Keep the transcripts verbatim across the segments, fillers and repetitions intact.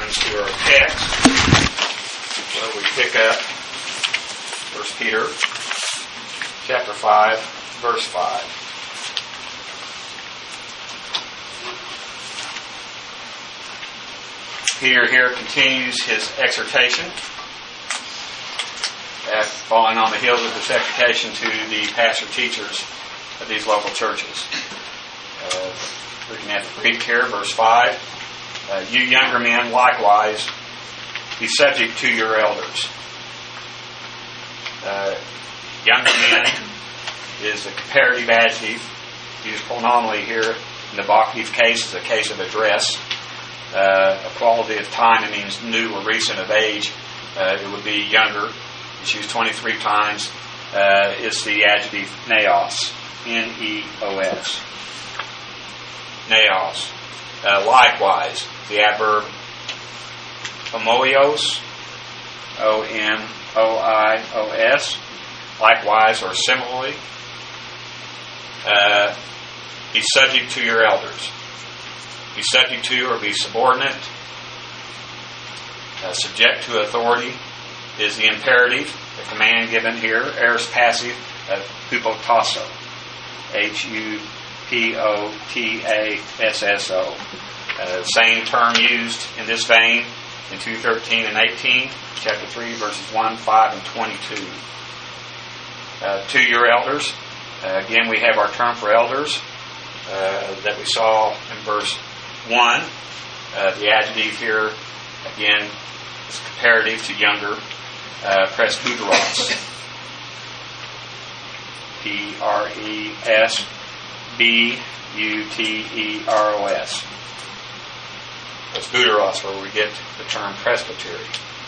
turn to our text, where we pick up First Peter chapter five, verse five. Peter here continues his exhortation, uh, following on the heels of this exhortation to the pastor-teachers of these local churches. Uh, looking at the Greek here, verse five. Uh, you younger men, likewise, be subject to your elders. Uh, younger men is a comparative adjective used pronominally here in the vocative case as a case of address. Uh, a quality of time, it means new or recent of age. Uh, it would be younger. It's used twenty-three times. Uh, it's the adjective neos. N E O S. Neos. Uh, likewise, the adverb homoios, O M O I O S, likewise or similarly, uh, be subject to your elders. Be subject to or be subordinate. Uh, subject to authority is the imperative, the command given here. Aorist passive, uh, hupotasso. H U P O T A S S O. Uh, same term used in this vein in two thirteen and eighteen, chapter three, verses one, five, and twenty-two. Uh, to your elders. Uh, again, we have our term for elders uh, that we saw in verse one. Uh, the adjective here, again, is comparative to younger. Uh, presbyteros. P R E S B U T E R O S. Presbyteros, where we get the term presbytery.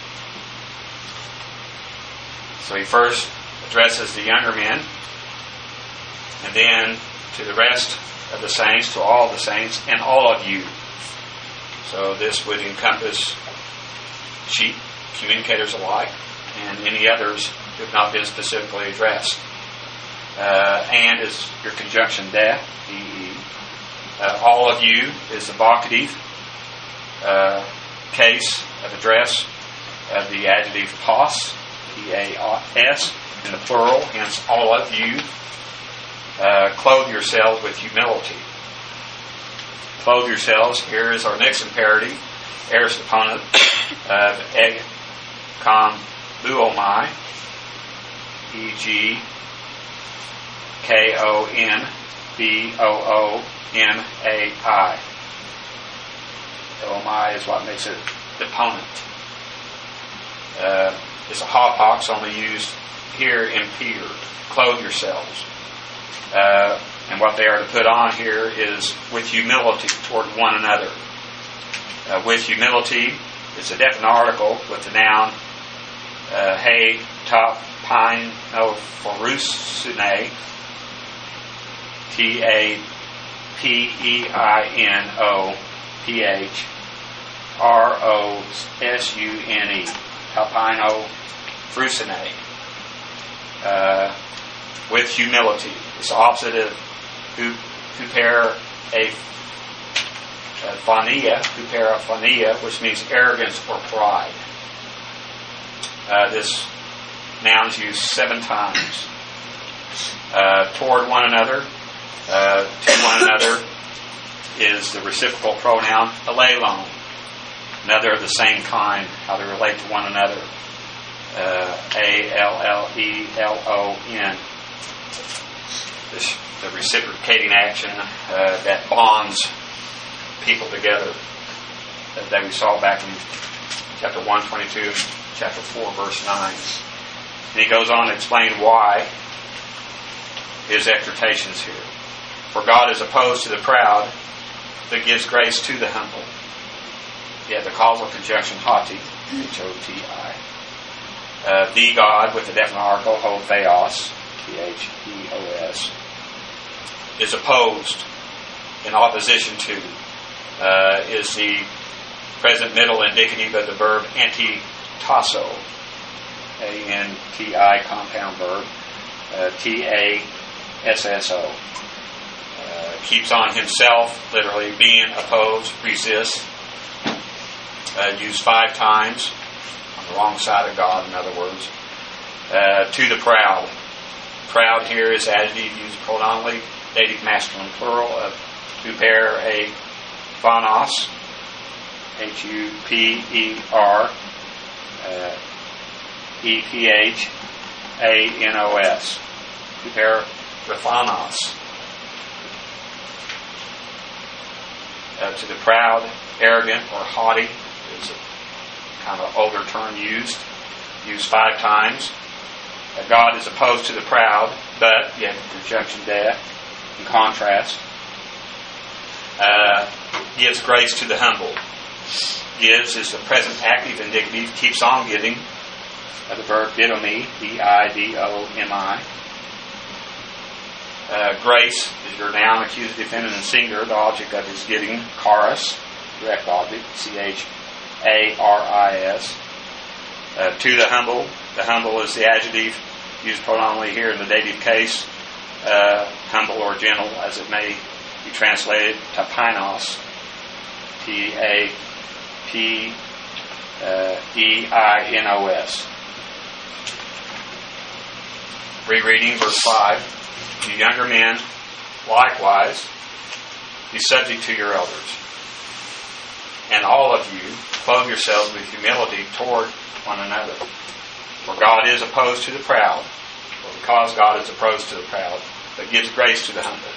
So he first addresses the younger men, and then to the rest of the saints, to all the saints, and all of you. So this would encompass sheep, communicators alike, and any others who have not been specifically addressed. Uh, and is your conjunction de, D E. Uh, all of you is the vocative uh, case of address of the adjective pos, P A S, in the plural, hence all of you. Uh, clothe yourselves with humility. Clothe yourselves, here is our next imperative, aorist opponent of eg con buomai, E G K O N B O O M A I. Omai is what makes it the opponent. Uh, it's a hapax, only used here in Peter. Clothe yourselves. Uh, and what they are to put on here is with humility toward one another. Uh, with humility, it's a definite article with the noun uh, hey, top, pine, no, phorusune, T A P E I N O P H R O S U N E. Tapino frusine. Uh, with humility. It's the opposite of hupera aphonia, hupera aphonia, which means arrogance or pride. Uh, this noun is used seven times. Uh, toward one another. Uh, to one another is the reciprocal pronoun alelon. Another of the same kind, how they relate to one another. Uh, A L L E L O N. This, the reciprocating action uh, that bonds people together uh, that we saw back in chapter one twenty-two, chapter four, verse nine. And he goes on to explain why his exhortations here. For God is opposed to the proud, but gives grace to the humble. Yeah, the causal conjunction hoti, H O T I. Uh, the God with the definite article, ho theos, T H E O S, is opposed, in opposition to, uh, is the present middle indicative of the verb antitasso, A N T I compound verb, uh, T A S S O. Uh, keeps on himself, literally being opposed, resist. uh, used five times on the wrong side of God, in other words. Uh, to the proud. Proud here is adjective used pronominally, dative masculine plural of huper phanos, H U P E R uh, E P H A N O S. Huper phanos. Uh, to the proud, arrogant, or haughty is a kind of older term used, used five times. Uh, God is opposed to the proud, but you have the conjunction there in contrast. Uh, gives grace to the humble. Gives is the present active indicative, keeps on giving, of the verb didomi, D I D O M I. Uh, grace is your noun, accusative, feminine, singular, the object of his giving, charis, direct object, C H A R I S. Uh, to the humble, the humble is the adjective used pronominally here in the dative case, uh, humble or gentle, as it may be translated, tapainos, T A P E I N O S. Rereading verse five. You younger men, likewise, be subject to your elders. And all of you, clothe yourselves with humility toward one another. For God is opposed to the proud, or because God is opposed to the proud, but gives grace to the humble.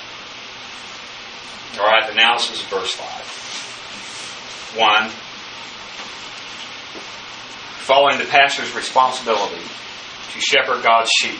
All right, the analysis of verse five. One, following the pastor's responsibility to shepherd God's sheep,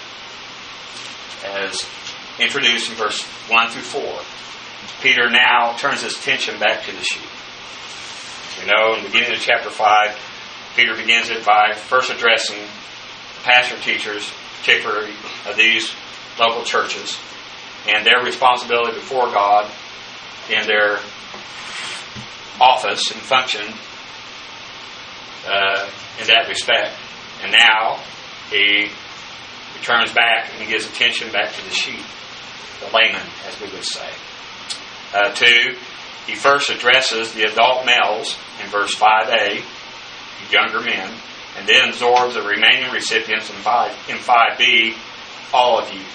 as introduced in verse one through four. Peter now turns his attention back to the sheep. You know, in the beginning of chapter five, Peter begins it by first addressing pastor teachers, particularly of these local churches, and their responsibility before God in their office and function uh, in that respect. And now he turns back and he gives attention back to the sheep, the layman, as we would say. Uh, two, he first addresses the adult males in verse five A, younger men, and then absorbs the remaining recipients in five, in five B, all of you.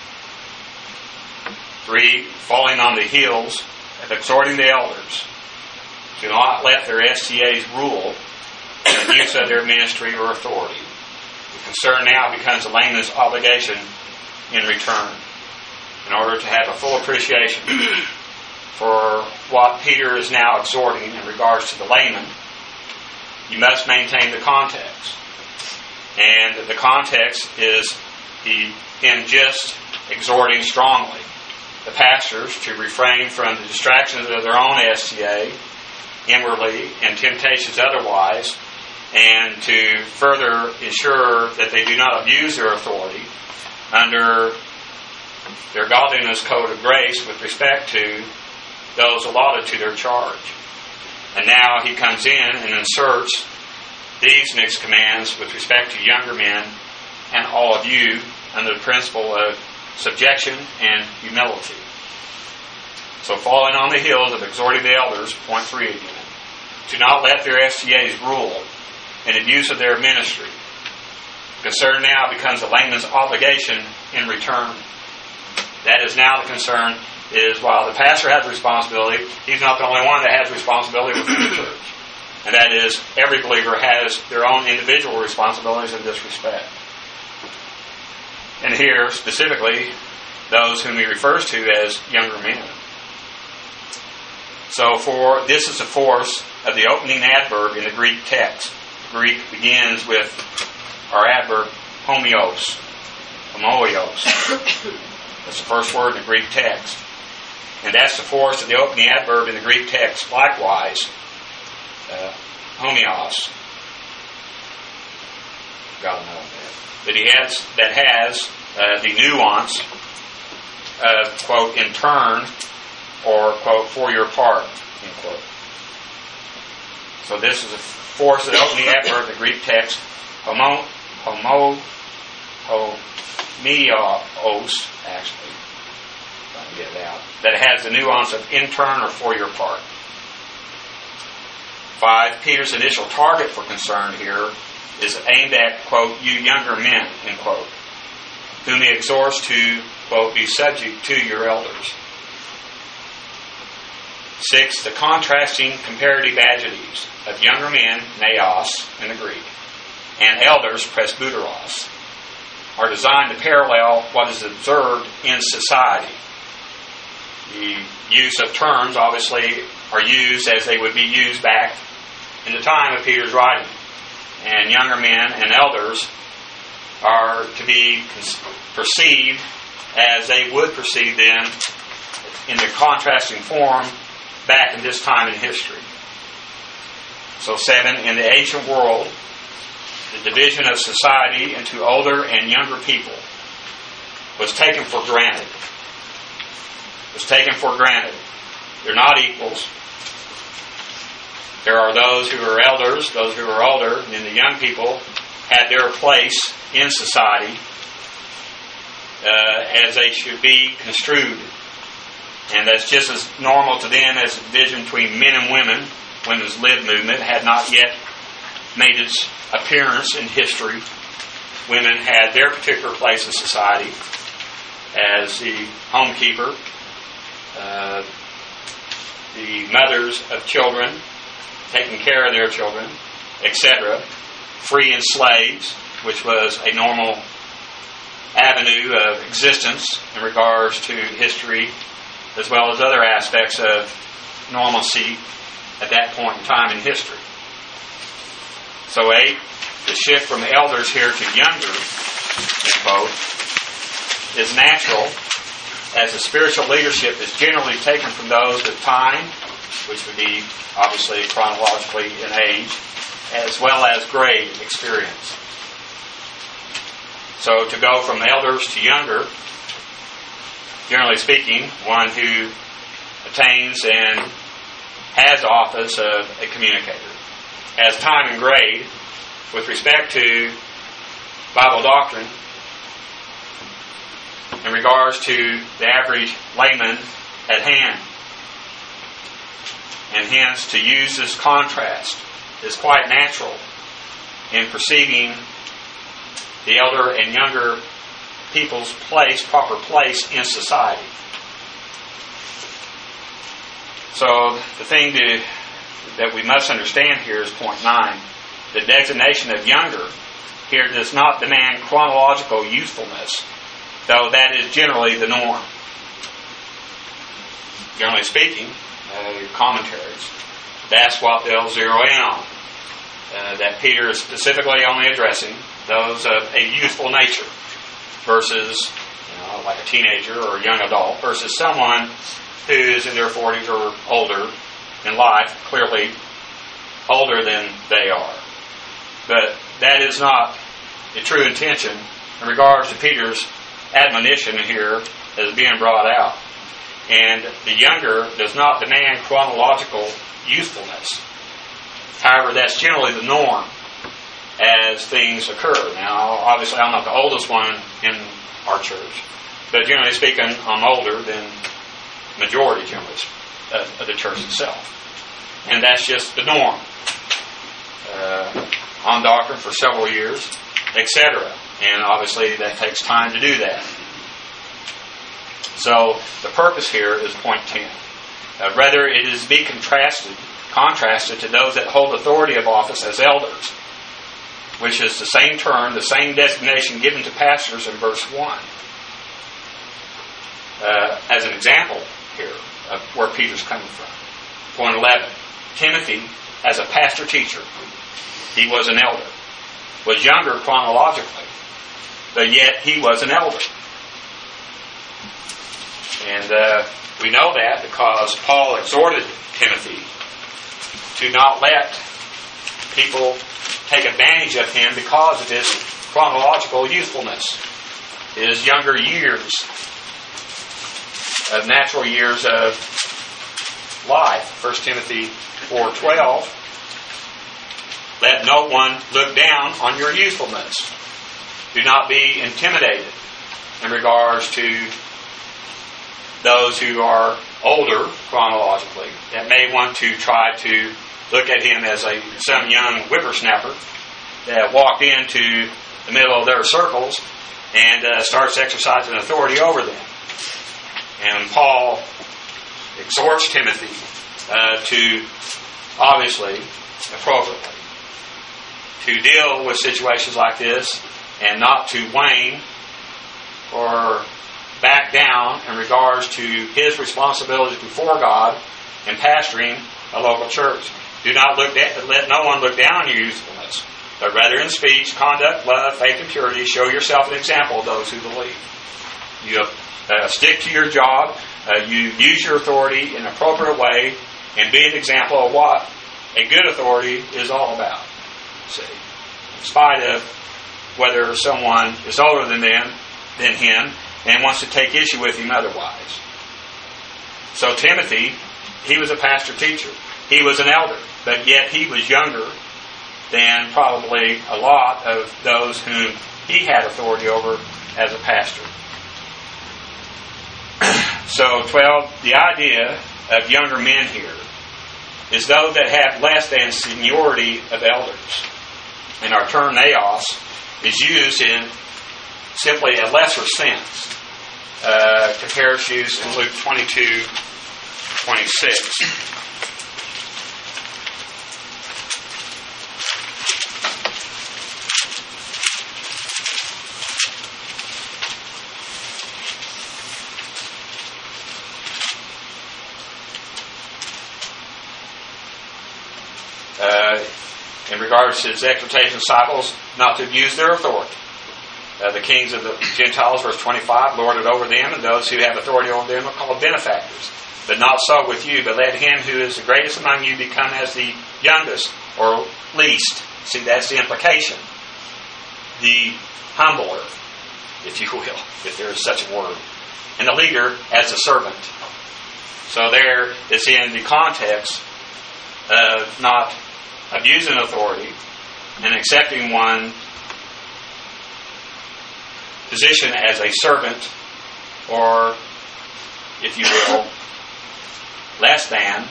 Three, falling on the heels of exhorting the elders to not let their S T As rule the use of their ministry or authority. The concern now becomes the layman's obligation in return. In order to have a full appreciation for what Peter is now exhorting in regards to the layman, you must maintain the context. And the context is the, him just exhorting strongly the pastors to refrain from the distractions of their own S T A inwardly and temptations otherwise, and to further ensure that they do not abuse their authority under their godliness code of grace with respect to those allotted to their charge. And now he comes in and inserts these mixed commands with respect to younger men and all of you under the principle of subjection and humility. So falling on the heels of exhorting the elders, point three again, to not let their S T As rule in abuse of their ministry. Concern now becomes the layman's obligation in return. That is now the concern, is while the pastor has responsibility, he's not the only one that has responsibility within the church. And that is, every believer has their own individual responsibilities in this respect. And here, specifically, those whom he refers to as younger men. So for this is the force of the opening adverb in the Greek text. The Greek begins with our adverb homios, homoios. That's the first word in the Greek text. And that's the force of the opening adverb in the Greek text. Likewise, uh, homios. God knows that. But he has, that has uh, the nuance of, quote, in turn, or, quote, for your part, end quote. So this is a force of the opening adverb in the Greek text. Homo, homo, homios, actually. Trying to get it out. That has the nuance of in turn or for your part. Five, Peter's initial target for concern here is aimed at, quote, you younger men, end quote, whom he exhorts to, quote, be subject to your elders. Six, the contrasting comparative adjectives of younger men, naos in the Greek, and elders, presbyteros, are designed to parallel what is observed in society. The use of terms, obviously, are used as they would be used back in the time of Peter's writing. And younger men and elders are to be perceived as they would perceive them in the contrasting form back in this time in history. So seven, in the ancient world, the division of society into older and younger people was taken for granted. Was taken for granted. They're not equals. There are those who are elders, those who are older, and then the young people had their place in society uh, as they should be construed. And that's just as normal to them as the division between men and women. Women's lib movement had not yet made its appearance in history. Women had their particular place in society as the homekeeper, uh, the mothers of children, taking care of their children, et cetera. Free and slaves, which was a normal avenue of existence in regards to history, as well as other aspects of normalcy at that point in time in history. So eight, the shift from elders here to younger, quote, is natural, as the spiritual leadership is generally taken from those of time, which would be obviously chronologically in age, as well as grade experience. So to go from elders to younger, generally speaking, one who attains and has the office of a communicator, has time and grade with respect to Bible doctrine in regards to the average layman at hand. And hence, to use this contrast is quite natural in perceiving the elder and younger people's place, proper place in society. So the thing to, that we must understand here is point nine. The designation of younger here does not demand chronological youthfulness, though that is generally the norm. Generally speaking, uh, your commentaries, that's what they'll zero in on. Uh, that Peter is specifically only addressing those of a youthful nature versus, you know, like a teenager or a young adult, versus someone who is in their forties or older in life, clearly older than they are. But that is not the true intention in regards to Peter's admonition here as being brought out. And the younger does not demand chronological youthfulness. However, that's generally the norm as things occur. Now, obviously, I'm not the oldest one in our church, but generally speaking, I'm older than the majority, generally, of the church itself. And that's just the norm. Uh, on doctrine for several years, et cetera. And obviously, that takes time to do that. So, the purpose here is point ten. Uh, rather, it is to be contrasted, contrasted to those that hold authority of office as elders, which is the same term, the same designation given to pastors in verse one. Uh, as an example here of where Peter's coming from. Point eleven. Timothy, as a pastor-teacher, he was an elder, was younger chronologically, but yet he was an elder. And uh, we know that because Paul exhorted Timothy to not let people take advantage of him because of his chronological youthfulness, his younger years, of natural years of life. First Timothy four twelve. Let no one look down on your youthfulness. Do not be intimidated in regards to those who are older chronologically that may want to try to look at him as a some young whippersnapper that walked into the middle of their circles and uh, starts exercising authority over them. And Paul exhorts Timothy uh, to, obviously, appropriately, to deal with situations like this and not to wane or back down in regards to his responsibilities before God in pastoring a local church. Do not look at, let no one look down on your youthfulness, but rather in speech, conduct, love, faith, and purity, show yourself an example of those who believe. You uh, stick to your job. Uh, you use your authority in an appropriate way and be an example of what a good authority is all about. See, in spite of whether someone is older than them, than him, and wants to take issue with him otherwise. So Timothy, he was a pastor teacher. He was an elder, but yet he was younger than probably a lot of those whom he had authority over as a pastor. So, twelve, the idea of younger men here is those that have less than seniority of elders. And our term naos is used in simply a lesser sense. Uh, compares use in Luke twenty-two twenty-six. Uh, in regards to his exhortation disciples not to abuse their authority. Uh, the kings of the Gentiles, verse twenty-five, lord it over them, and those who have authority over them are called benefactors. But not so with you, but let him who is the greatest among you become as the youngest, or least. See, that's the implication. The humbler, if you will, if there is such a word. And the leader as a servant. So there it's in the context of not abusing authority and accepting one position as a servant, or, if you will, less than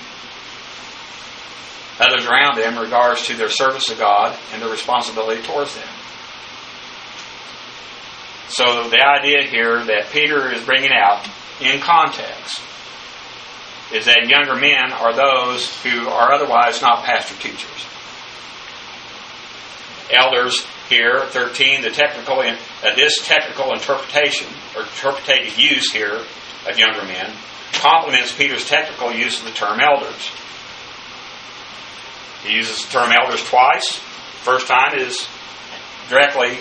others around them in regards to their service to God and their responsibility towards them. So the idea here that Peter is bringing out in context is that younger men are those who are otherwise not pastor teachers. Elders here, thirteen, the technical in, uh, this technical interpretation or interpretative use here of younger men complements Peter's technical use of the term elders. He uses the term elders twice. First time is directly,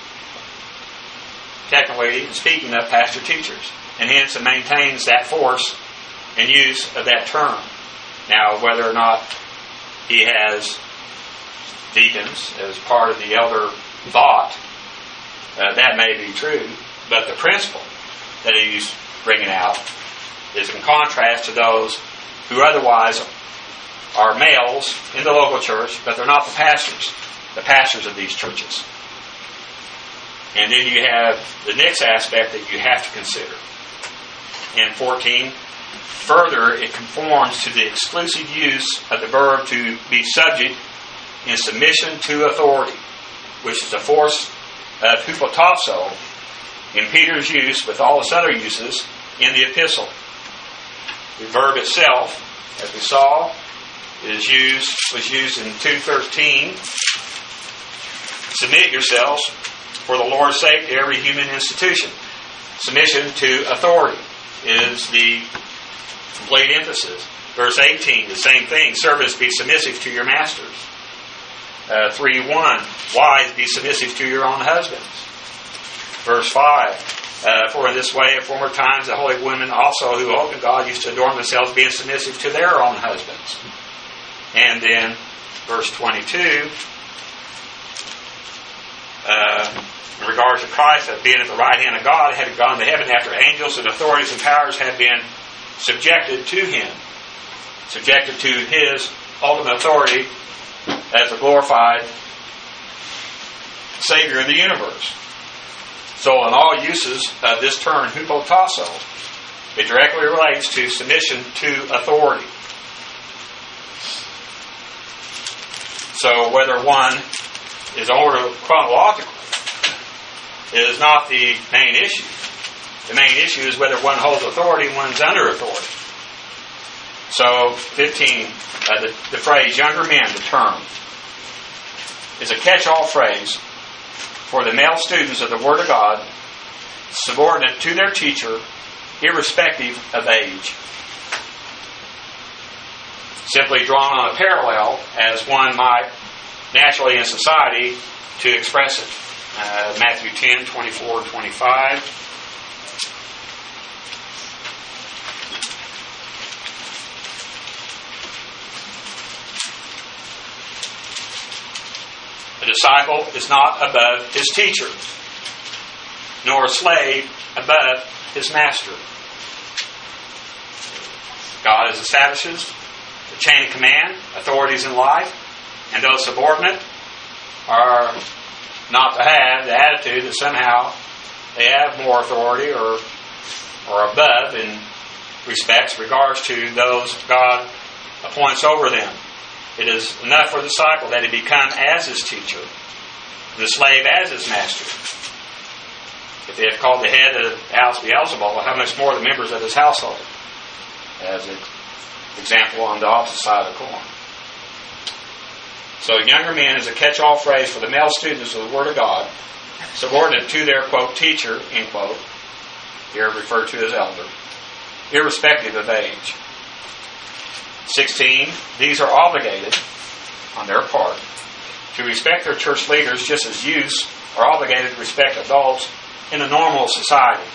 technically speaking of pastor teachers, and hence it maintains that force and use of that term. Now, whether or not he has deacons as part of the elder thought, uh, that may be true, but the principle that he's bringing out is in contrast to those who otherwise are males in the local church, but they're not the pastors, the pastors of these churches. And then you have the next aspect that you have to consider. In fourteen, further, it conforms to the exclusive use of the verb to be subject in submission to authority, which is the force of hupotasso in Peter's use with all its other uses in the epistle. The verb itself, as we saw, is used was used in two thirteen. Submit yourselves for the Lord's sake to every human institution. Submission to authority is the complete emphasis. Verse eighteen, the same thing. Servants, be submissive to your masters. Uh, three one, wives, be submissive to your own husbands. Verse five, uh, for in this way at former times the holy women also who hope in God used to adorn themselves, being submissive to their own husbands. And then verse twenty-two, uh, in regards to Christ, that being at the right hand of God, having gone to heaven after angels and authorities and powers had been subjected to him, subjected to his ultimate authority as the glorified Savior of the universe. So in all uses of this term, hupotasso, it directly relates to submission to authority. So whether one is ordered chronologically is not the main issue. The main issue is whether one holds authority and one's under authority. So, fifteen, uh, the, the phrase younger men, the term, is a catch-all phrase for the male students of the Word of God, subordinate to their teacher, irrespective of age. Simply drawn on a parallel as one might naturally in society to express it. Uh, Matthew ten, twenty-four and twenty-five. A disciple is not above his teacher, nor a slave above his master. God establishes the chain of command, authorities in life, and those subordinate are not to have the attitude that somehow they have more authority or or above in respects regards to those God appoints over them. It is enough for the disciple that he become as his teacher, the slave as his master. If they have called the head of the house Beelzebul, how much more the members of his household? As an example on the opposite side of the coin. So younger men is a catch-all phrase for the male students of the Word of God, subordinate to their, quote, teacher, end quote, here referred to as elder, irrespective of age. sixteen, these are obligated, on their part, to respect their church leaders just as youths are obligated to respect adults in a normal society.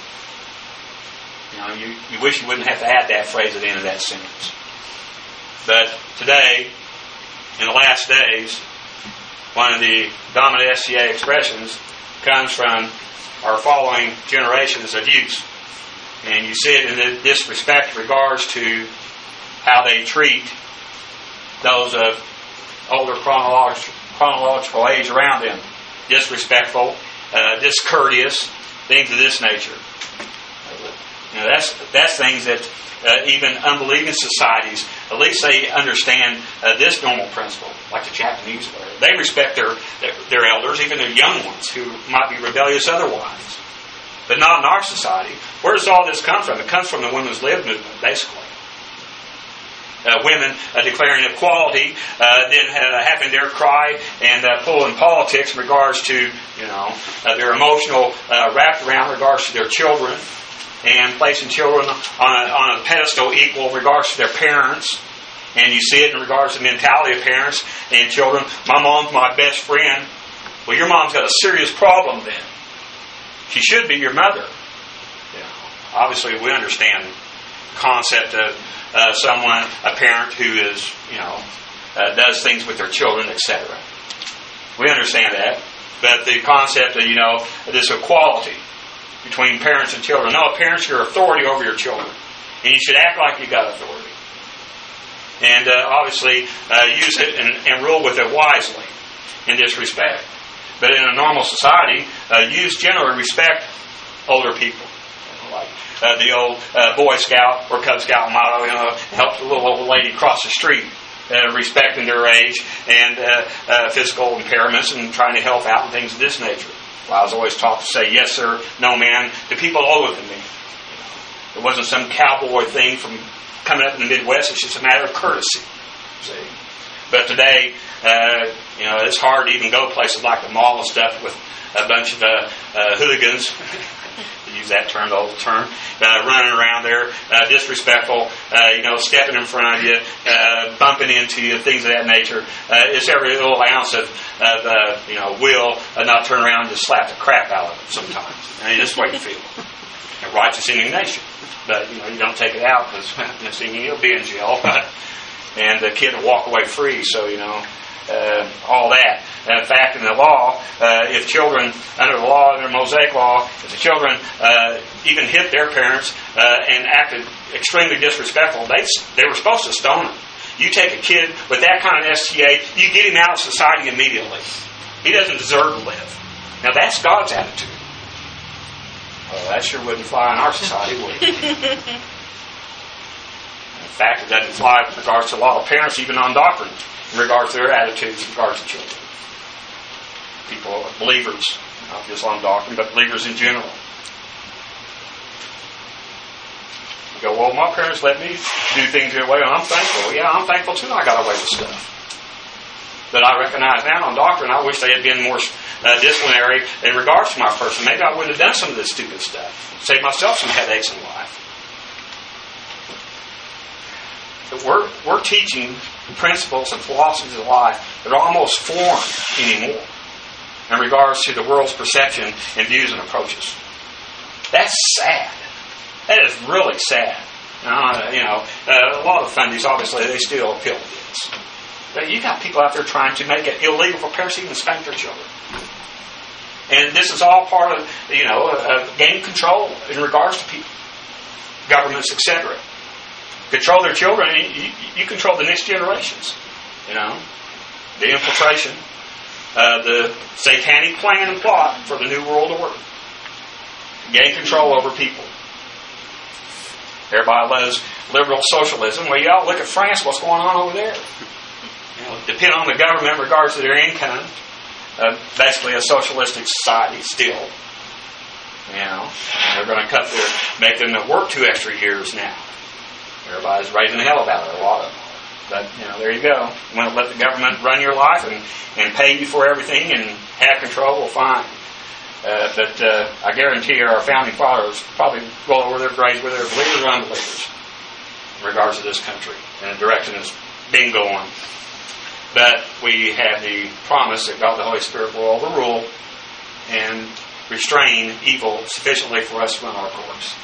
You know, you, you wish you wouldn't have to add that phrase at the end of that sentence. But today, in the last days, one of the dominant S C A expressions comes from our following generations of youth. And you see it in this respect in regards to how they treat those of older chronological, chronological age around them. Disrespectful, uh, discourteous, things of this nature. You know, that's, that's things that uh, even unbelieving societies, at least they understand uh, this normal principle, like the Japanese were. They respect their, their, their elders, even their young ones, who might be rebellious otherwise. But not in our society. Where does all this come from? It comes from the women's lib movement, basically. Uh, women uh, declaring equality, uh, then uh, having their cry and uh, pull in politics in regards to, you know, uh, their emotional uh, wrapped around in regards to their children, and placing children on a, on a pedestal equal in regards to their parents. And you see it in regards to the mentality of parents and children. My mom's my best friend. Well, your mom's got a serious problem then. She should be your mother. You know, obviously, we understand the concept of uh, someone, a parent who is, you know, uh, does things with their children, et cetera. We understand that. But the concept of, you know, this equality between parents and children. No, parents, you're authority over your children. And you should act like you got authority. And uh, obviously uh, use it and, and rule with it wisely in this respect. But in a normal society, uh, youths generally respect older people. You know, like uh, the old uh, Boy Scout or Cub Scout motto, you know, help the little old lady cross the street. Uh, respecting their age and uh, uh, physical impairments and trying to help out and things of this nature. Well, I was always taught to say yes sir, no ma'am to people older than me. It wasn't some cowboy thing from coming up in the Midwest. It's just a matter of courtesy. See? But today, uh, you know, it's hard to even go places like the mall and stuff with a bunch of uh, uh, hooligans, to use that term, the old term, uh, running around there, uh, disrespectful, uh, you know, stepping in front of you, uh, bumping into you, things of that nature. Uh, it's every little ounce of, of uh, you know, will uh, not turn around and just slap the crap out of them sometimes. I mean, that's the way you feel. A righteous indignation. But, you know, you don't take it out because next thing you know, you'll be in jail. And the kid will walk away free. So, you know, uh, all that. And in fact, in the law, uh, if children, under the law, under Mosaic law, if the children uh, even hit their parents uh, and acted extremely disrespectful, they they were supposed to stone them. You take a kid with that kind of S T A, you get him out of society immediately. He doesn't deserve to live. Now, that's God's attitude. Well, that sure wouldn't fly in our society, would it? In fact, it doesn't fly with regards to a lot of parents, even on doctrine. in regards to their attitudes in regards to children. People, believers, not just Islam doctrine, but believers in general. You go, well, my parents let me do things their way, and I'm thankful. Yeah, I'm thankful too I got away with stuff that I recognize now on doctrine. I wish they had been more uh, disciplinary in regards to my person. Maybe I wouldn't have done some of this stupid stuff. Saved myself some headaches in life. But we're, we're teaching principles and philosophies of life that are almost foreign anymore in regards to the world's perception and views and approaches. That's sad. That is really sad. Uh, you know, uh, a lot of fundies, obviously, they still appeal to this. But you got people out there trying to make it illegal for parents to even spank their children. And this is all part of, you know, uh, gain control in regards to people, governments, et cetera. Control their children, you, you control the next generations. You know, the infiltration, uh, the satanic plan and plot for the New World Order. Gain control over people. Everybody loves liberal socialism. Well, y'all look at France, what's going on over there? You know, depend on the government in regards to their income. Uh, basically a socialistic society still. You know, they're going to cut their, make them work two extra years now. Everybody's raising hell about it, a lot of them. But, you know, there you go. You want to let the government run your life and, and pay you for everything and have control, well, fine. Uh, but uh, I guarantee you our founding fathers probably roll over their graves whether they're believers or unbelievers in regards to this country and the direction it's been going. But we have the promise that God the Holy Spirit will overrule and restrain evil sufficiently for us to run our course.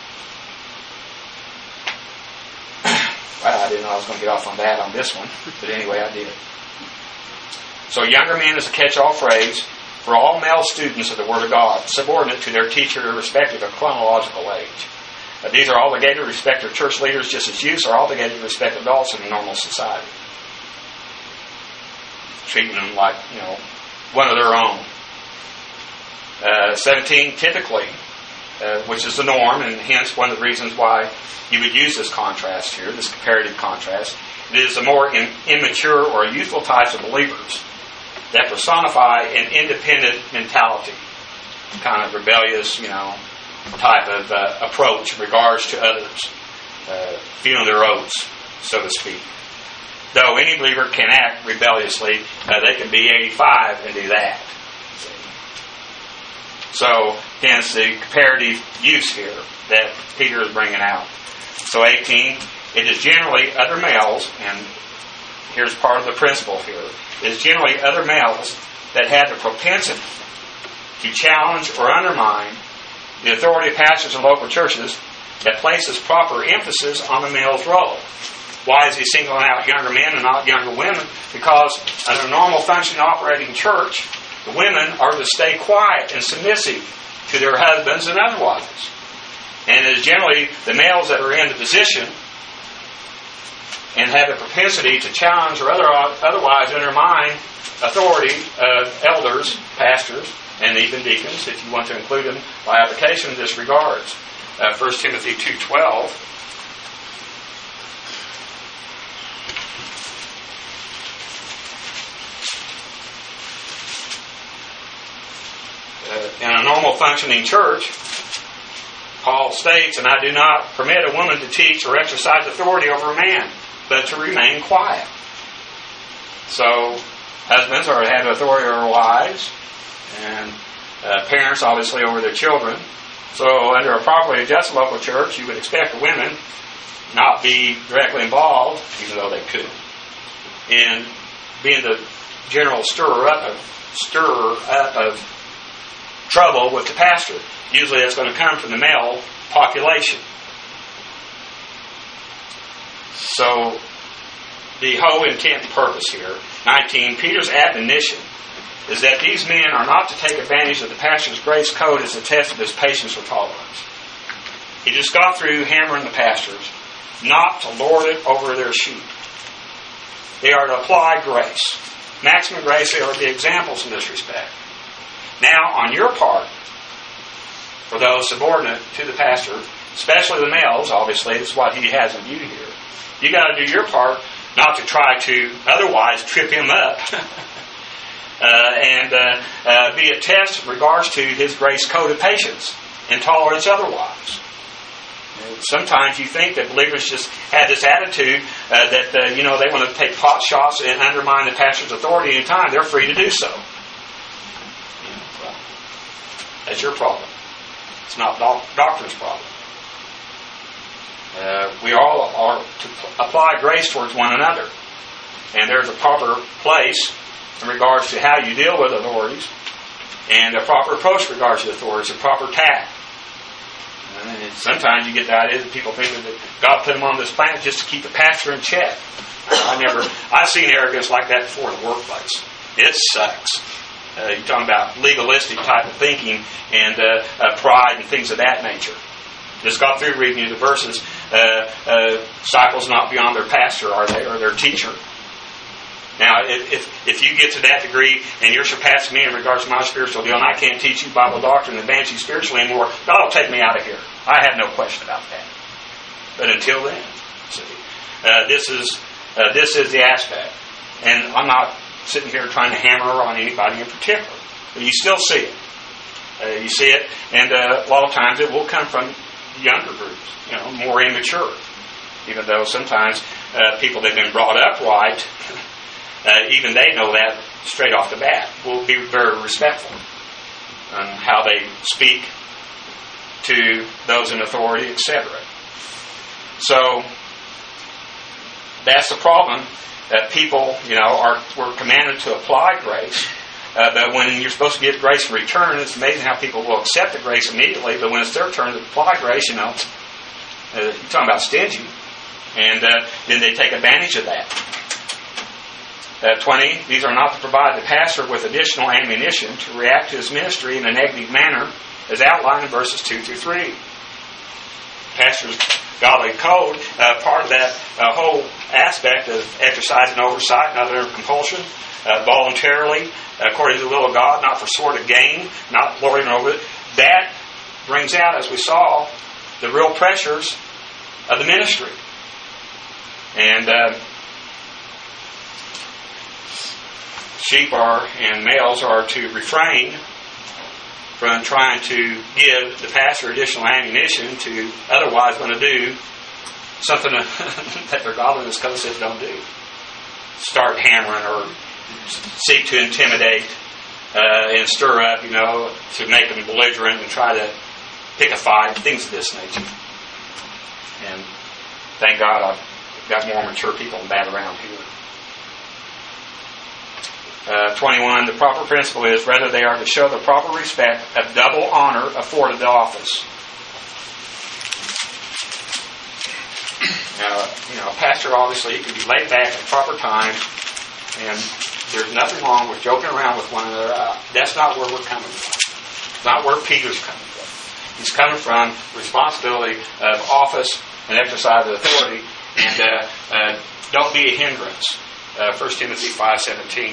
Well, I didn't know I was going to get off on that on this one, but anyway, I did. So younger men is a catch-all phrase for all male students of the Word of God, subordinate to their teacher irrespective of chronological age. Uh, these are obligated to respect their church leaders just as youths are obligated to respect adults in a normal society. Treating them like, you know, one of their own. Uh, seventeen, typically, uh, which is the norm, and hence one of the reasons why you would use this contrast here, this comparative contrast. It is the more in, immature or youthful types of believers that personify an independent mentality, kind of rebellious, you know, type of uh, approach in regards to others, uh, feeling their oats, so to speak. Though any believer can act rebelliously, uh, they can be eighty-five and do that. See? So, hence the comparative use here that Peter is bringing out. So, eighteen, it is generally other males, and here's part of the principle here, it is generally other males that have the propensity to challenge or undermine the authority of pastors in local churches that places proper emphasis on the male's role. Why is he singling out younger men and not younger women? Because in a normal functioning operating church, the women are to stay quiet and submissive to their husbands and otherwise. And it is generally the males that are in the position and have the propensity to challenge or other, otherwise undermine authority of elders, pastors, and even deacons, if you want to include them by application in this regards. Uh, First Timothy two twelve. Uh, in a normal functioning church, Paul states, and I do not permit a woman to teach or exercise authority over a man, but to remain quiet. So, husbands are to have authority over wives, and uh, parents obviously over their children. So, under a properly adjusted local church, you would expect the women not be directly involved, even though they could, in being the general stirrer up of stirrer up of trouble with the pastor. Usually that's going to come from the male population. So, the whole intent and purpose here, nineteen, Peter's admonition is that these men are not to take advantage of the pastor's grace code as a test of his patience or tolerance. He just got through hammering the pastors not to lord it over their sheep. They are to apply grace. Maximum grace, they are to be examples in this respect. Now, on your part, for those subordinate to the pastor, especially the males, obviously, this is what he has in view here. You got to do your part not to try to otherwise trip him up. uh, and uh, uh, be a test in regards to his grace code of patience and tolerance otherwise. Sometimes you think that believers just have this attitude uh, that, uh, you know, they want to take pot shots and undermine the pastor's authority anytime. They're free to do so. You know, well, that's your problem. It's not doc- doctrine's problem. Uh, we all are to apply grace towards one another. And there's a proper place in regards to how you deal with authorities, and a proper approach in regards to authorities, a proper tact. And sometimes you get the idea that people think that God put them on this planet just to keep the pastor in check. I never, I've seen arrogance like that before in the workplace. It sucks. Uh, you're talking about legalistic type of thinking and uh, uh, pride and things of that nature. Just got through reading you the verses. Uh, uh, disciples not beyond their pastor, are they, or their teacher? Now, if if you get to that degree and you're surpassing me in regards to my spiritual deal, and I can't teach you Bible doctrine and advance you spiritually anymore, God will take me out of here. I have no question about that. But until then, see, uh, this is uh, this is the aspect, and I'm not sitting here trying to hammer on anybody in particular, but you still see it. Uh, you see it, and uh, a lot of times it will come from younger groups, you know, more immature. Even though sometimes uh, people that have been brought up right. Uh, even they know that straight off the bat. Will be very respectful on how they speak to those in authority, et cetera. So that's the problem. That people, you know, are were commanded to apply grace, uh, but when you're supposed to give grace in return, it's amazing how people will accept the grace immediately. But when it's their turn to apply grace, you know, uh, you're talking about stingy, and uh, then they take advantage of that. Uh, twenty, these are not to provide the pastor with additional ammunition to react to his ministry in a negative manner, as outlined in verses two through three. Pastor's godly code, uh, part of that uh, whole aspect of exercising oversight, not under compulsion, uh, voluntarily, according to the will of God, not for sort of gain, not lording over it. That brings out, as we saw, the real pressures of the ministry. And uh, sheep are and males are to refrain from trying to give the pastor additional ammunition to otherwise going to do something that their godliness code says don't do. Start hammering or seek to intimidate uh, and stir up, you know, to make them belligerent and try to pick a fight, things of this nature. And thank God I've got more mature people than that around here. Uh, twenty-one, the proper principle is whether they are to show the proper respect of double honor afforded the office. Now, you know, a pastor obviously he can be laid back at proper time, and there's nothing wrong with joking around with one another. Uh, that's not where we're coming from. It's not where Peter's coming from. He's coming from responsibility of office and exercise of authority, and uh, uh, don't be a hindrance. Uh, First Timothy five seventeen.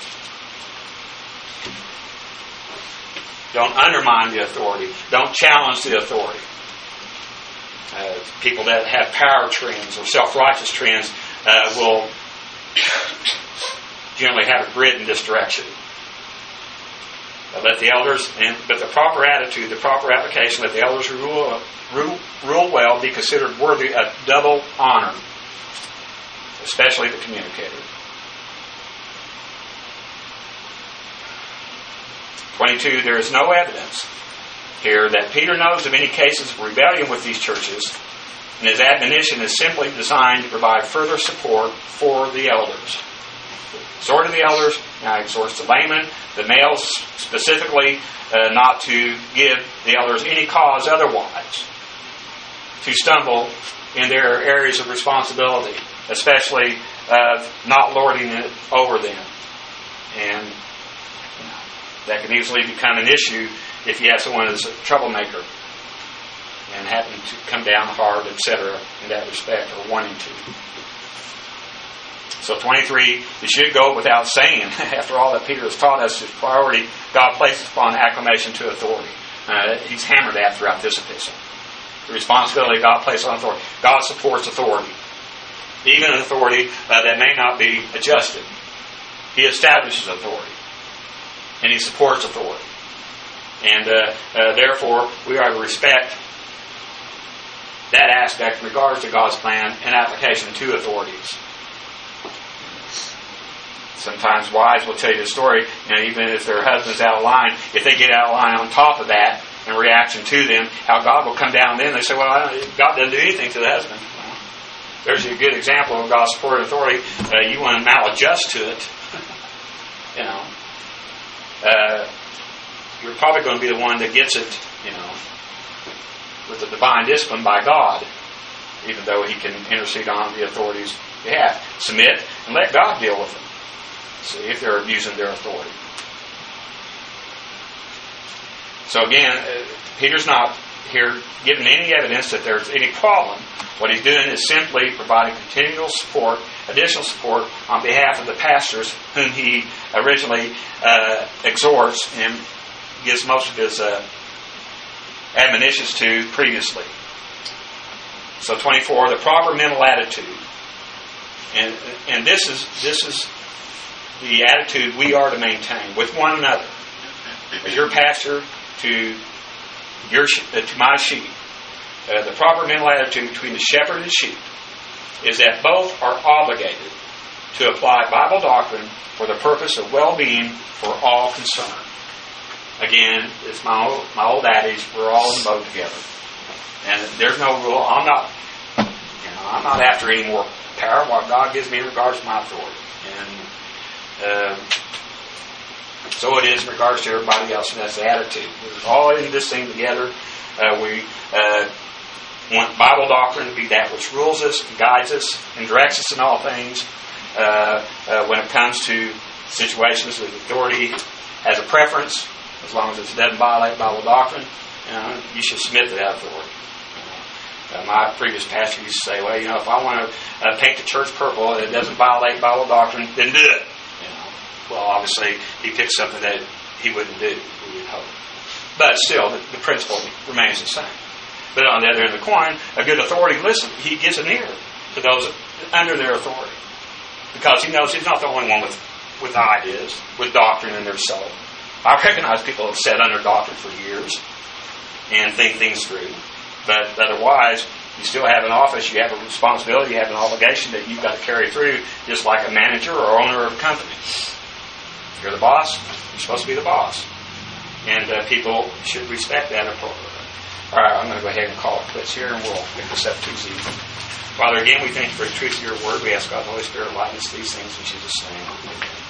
Don't undermine the authority. Don't challenge the authority. Uh, people that have power trends or self-righteous trends uh, will generally have a grid in this direction. Uh, let the elders, and but the proper attitude, the proper application, let the elders who rule, rule, rule well be considered worthy of double honor, especially the communicator. twenty-two, there is no evidence here that Peter knows of any cases of rebellion with these churches, and his admonition is simply designed to provide further support for the elders. Exhort to the elders, now he exhorts the laymen, the males specifically, uh, not to give the elders any cause otherwise to stumble in their areas of responsibility, especially of not lording it over them. And that can easily become an issue if you have someone who's a troublemaker and happen to come down hard, et cetera, in that respect, or wanting to. So twenty-three, it should go without saying, after all that Peter has taught us, his priority God places upon acclamation to authority. Uh, he's hammered that throughout this epistle. The responsibility God places on authority. God supports authority. even an authority uh, that may not be adjusted. He establishes authority, and he supports authority. And uh, uh, therefore, we are to respect that aspect in regards to God's plan and application to authorities. Sometimes wives will tell you the story, you know, even if their husband's out of line, if they get out of line on top of that, in reaction to them, how God will come down then. They say, well, God doesn't do anything to the husband. Well, there's a good example of God's support authority. Uh, you want to maladjust to it. you know. Uh, you're probably going to be the one that gets it, you know, with the divine discipline by God, even though He can intercede on the authority's behalf. Submit and let God deal with them. See if they're abusing their authority. So again, uh, Peter's not here giving any evidence that there's any problem. What he's doing is simply providing continual support, additional support on behalf of the pastors whom he originally uh, exhorts and gives most of his uh, admonitions to previously. So twenty-four, the proper mental attitude. And and this is this is the attitude we are to maintain with one another. As your pastor to your uh, to my sheep, uh, the proper mental attitude between the shepherd and the sheep is that both are obligated to apply Bible doctrine for the purpose of well-being for all concerned. Again, it's my old, my old adage: we're all in the boat together, and there's no rule. I'm not, you know, I'm not after any more power. What God gives me in regards to my authority, and uh, so it is in regards to everybody else, and that's the attitude. We're all in this thing together. Uh, we uh, want Bible doctrine to be that which rules us, and guides us, and directs us in all things. Uh, uh, when it comes to situations with authority has a preference, as long as it doesn't violate Bible doctrine, you know, you should submit to that authority. You know, uh, my previous pastor used to say, well, you know, if I want to uh, paint the church purple and it doesn't violate Bible doctrine, then do it. You know, well, obviously, he picked something that he wouldn't do, we would hope. But still, the, the principle remains the same. But on the other end of the coin, a good authority, listen, he gives an ear to those under their authority. Because he knows he's not the only one with, with ideas, with doctrine in their soul. I recognize people have sat under doctrine for years and think things through. But otherwise, you still have an office, you have a responsibility, you have an obligation that you've got to carry through, just like a manager or owner of a company. If you're the boss, you're supposed to be the boss. And uh, people should respect that appropriately. All right, I'm going to go ahead and call it quits here, and we'll pick this up Tuesday evening. Father, again, we thank you for the truth of your word. We ask God, the Holy Spirit, lighten us these things in Jesus' name.